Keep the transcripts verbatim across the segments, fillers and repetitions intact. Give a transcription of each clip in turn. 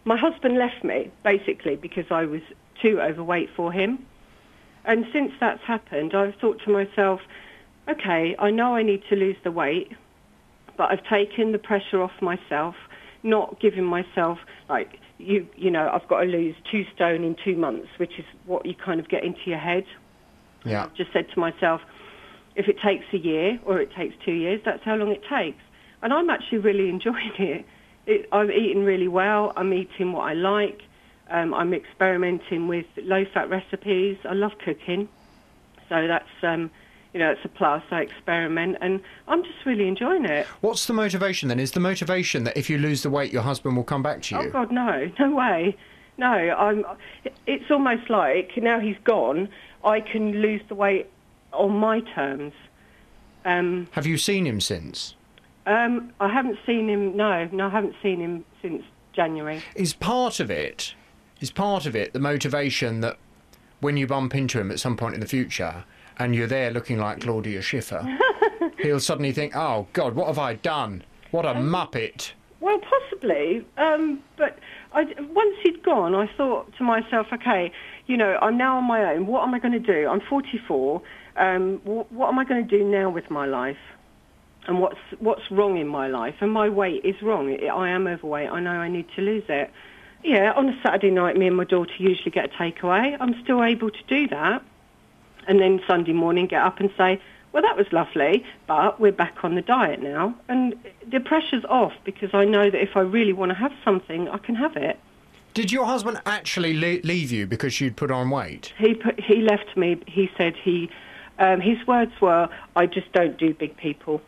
my husband left me, basically, because I was too overweight for him. And since that's happened, I've thought to myself, okay, I know I need to lose the weight, but I've taken the pressure off myself, not giving myself, like, you you know, I've got to lose two stone in two months, which is what you kind of get into your head. Yeah. I've just said to myself, if it takes a year or it takes two years, that's how long it takes. And I'm actually really enjoying it. it I'm eating really well. I'm eating what I like. Um, I'm experimenting with low-fat recipes. I love cooking. So that's... Um, You know, it's a plus. I experiment, and I'm just really enjoying it. What's the motivation then? Is the motivation that if you lose the weight, your husband will come back to you? Oh God, no, no way, no. I'm. It's almost like now he's gone, I can lose the weight on my terms. Um, Have you seen him since? Um, I haven't seen him. No, no, I haven't seen him since January. Is part of it? Is part of it the motivation that when you bump into him at some point in the future, and you're there looking like Claudia Schiffer, he'll suddenly think, oh, God, what have I done? What a um, muppet. Well, possibly. Um, but I, once he'd gone, I thought to myself, OK, you know, I'm now on my own. What am I going to do? I'm forty-four. Um, wh- what am I going to do now with my life? And what's what's wrong in my life? And my weight is wrong. I am overweight. I know I need to lose it. Yeah, on a Saturday night, me and my daughter usually get a takeaway. I'm still able to do that. And then Sunday morning get up and say, well, that was lovely, but we're back on the diet now. And the pressure's off because I know that if I really want to have something, I can have it. Did your husband actually le- leave you because you'd put on weight? He put, he left me. He said he, um, his words were, I just don't do big people.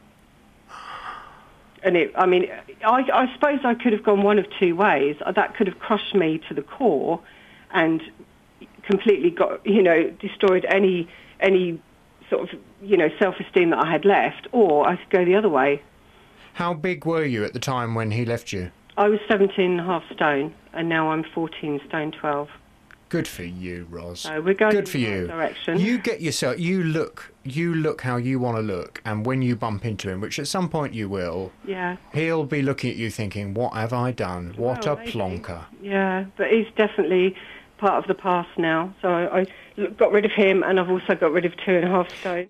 And it, I mean, I, I suppose I could have gone one of two ways. That could have crushed me to the core and completely got, you know, destroyed any any sort of, you know, self-esteem that I had left, or I could go the other way. How big were you at the time when he left you? I was seventeen and a half stone, and now I'm fourteen stone twelve. Good for you, Ros. So we're going Good for in the you. right direction. You get yourself, you look, you look how you want to look, and when you bump into him, which at some point you will, yeah, he'll be looking at you thinking, what have I done? What well, a maybe. plonker. Yeah, but he's definitely part of the past now. So I, I got rid of him, and I've also got rid of two and a half stone.